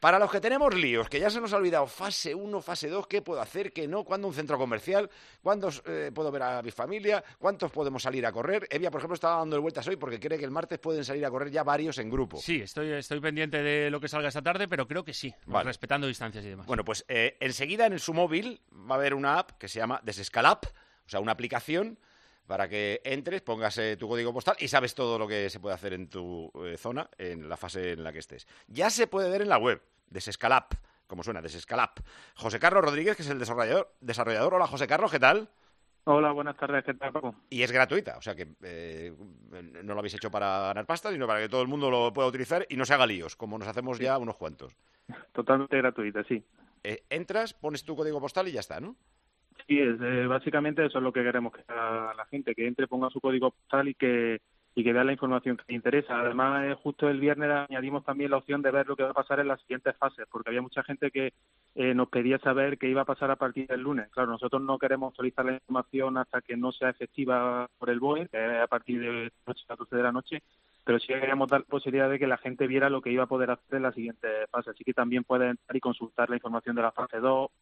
Para los que tenemos líos, que ya se nos ha olvidado fase 1, fase 2, ¿qué puedo hacer, qué no? ¿Cuándo un centro comercial? ¿Cuándo puedo ver a mi familia? ¿Cuántos podemos salir a correr? Evia, por ejemplo, estaba dando vueltas hoy porque cree que el martes pueden salir a correr ya varios en grupo. Sí, estoy pendiente de lo que salga esta tarde, pero creo que sí, Vale. respetando distancias y demás. Bueno, pues enseguida en su móvil va a haber una app que se llama Desescalap, o sea, una aplicación para que entres, pongas tu código postal y sabes todo lo que se puede hacer en tu zona, en la fase en la que estés. Ya se puede ver en la web, Desescalap, como suena, Desescalap. José Carlos Rodríguez, que es el desarrollador. Hola, José Carlos, ¿qué tal? Hola, buenas tardes, ¿qué tal, Paco? Y es gratuita, o sea que no lo habéis hecho para ganar pasta, sino para que todo el mundo lo pueda utilizar y no se haga líos, como nos hacemos ya unos cuantos. Totalmente gratuita, sí. Entras, pones tu código postal y ya está, ¿no? Sí, básicamente eso es lo que queremos que haga la gente, que entre, ponga su código postal y que vea la información que le interesa. Además, justo el viernes añadimos también la opción de ver lo que va a pasar en las siguientes fases, porque había mucha gente que nos pedía saber qué iba a pasar a partir del lunes. Claro, nosotros no queremos actualizar la información hasta que no sea efectiva por el BOE, que es a partir de las 12 de la noche, pero sí queríamos dar la posibilidad de que la gente viera lo que iba a poder hacer en la siguiente fase. Así que también pueden entrar y consultar la información de la fase 2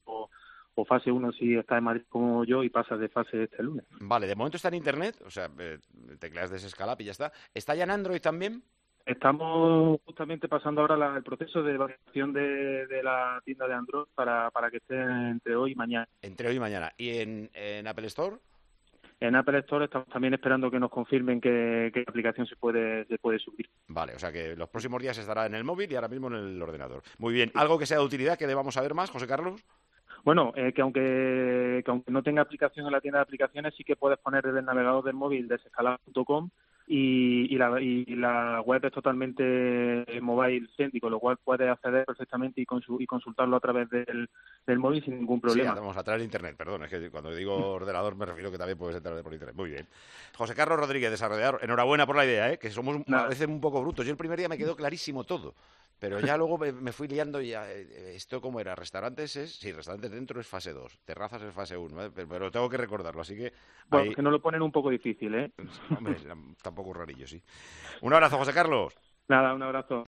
o fase 1 si está en Madrid como yo y pasa de fase este lunes. Vale, de momento está en internet, o sea, tecleas Desescalap y ya está. ¿Está ya en Android también? Estamos justamente pasando ahora el proceso de validación de la tienda de Android para que esté entre hoy y mañana. Entre hoy y mañana. ¿Y en Apple Store? En Apple Store estamos también esperando que nos confirmen que la aplicación se puede subir. Vale, o sea que los próximos días estará en el móvil y ahora mismo en el ordenador. Muy bien. ¿Algo que sea de utilidad que debamos saber más, José Carlos? Bueno, que aunque no tenga aplicación en la tienda de aplicaciones, sí que puedes poner desde el navegador del móvil desescalap.com y la web es totalmente mobile friendly, con lo cual puedes acceder perfectamente y consultarlo a través del móvil sin ningún problema. Sí, vamos a través de internet, perdón, es que cuando digo ordenador me refiero que también puedes entrar por internet. Muy bien. José Carlos Rodríguez, desarrollador, enhorabuena por la idea, que somos a veces un poco brutos. Yo el primer día me quedó clarísimo todo, pero ya luego me fui liando y ya, esto cómo era, restaurantes dentro es fase 2, terrazas es fase 1, pero tengo que recordarlo, así que... Bueno, que no lo ponen un poco difícil, ¿eh? Hombre, tampoco rarillo, sí. Un abrazo, José Carlos. Nada, un abrazo.